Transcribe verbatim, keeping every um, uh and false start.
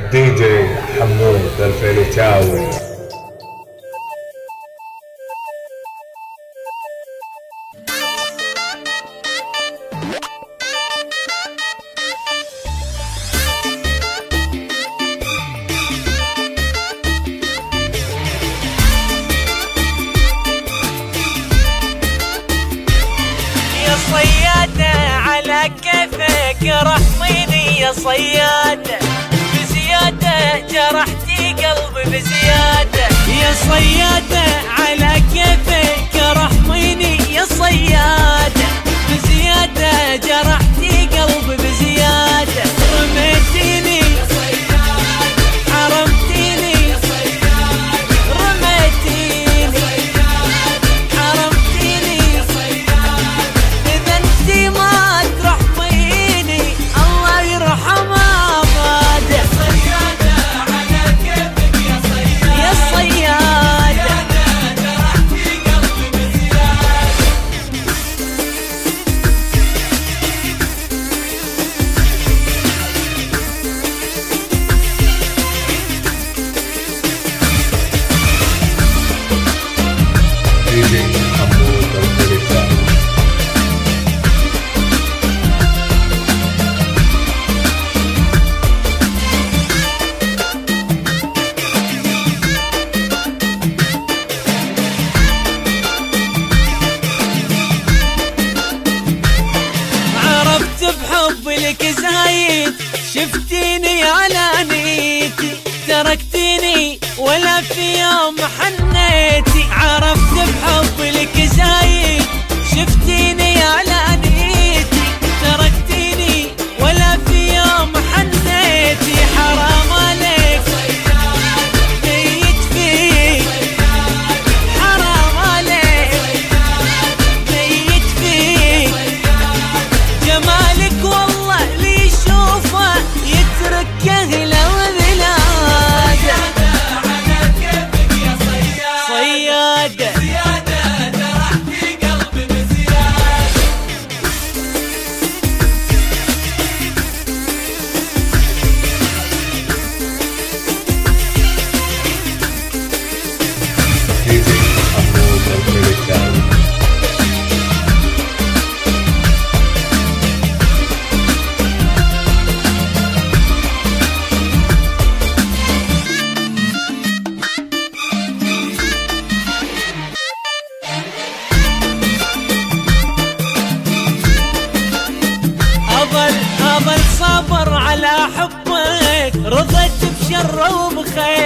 دي جي حمود الفيلتاوي. يا صيادة على كيفك رحميني يا صيادة، بزيادة جرحتي قلبي بزيادة. يا صيادة على كيفك رحميني يا صيادة، بزيادة جرحتي قلبي بزيادة. رميتيني يا صيادة، حرمتيني يا صيادة، رميتيني يا صيادة، حرمتيني يا صيادة. إذا انتي ما ترحميني الله يرحمها مادة. يا صيادة على كيفك يا صيادة، يا صيادة جرحتي قلبي بزيادة. دي جي حمود الفيلتاوي. عرفت بحب لك زايد، شفتيني على نيتي، تركتيني ولا في يوم حنيتي. عرفت بحب لك زايد، شفتيني على نيتي، تركتيني ولا في يوم حنيتي. حرام عليك ميت فيك، حرام عليك ميت فيك. جمالك والله اللي يشوفه يتركه لو بلاده. على كيفك يا صيادة، صيادة زيادة جرحتي قلبي بزيادة. دي جي حمود الفيلتاوي. أظل أظل صابر على حبك، رضيت بشر وبخير.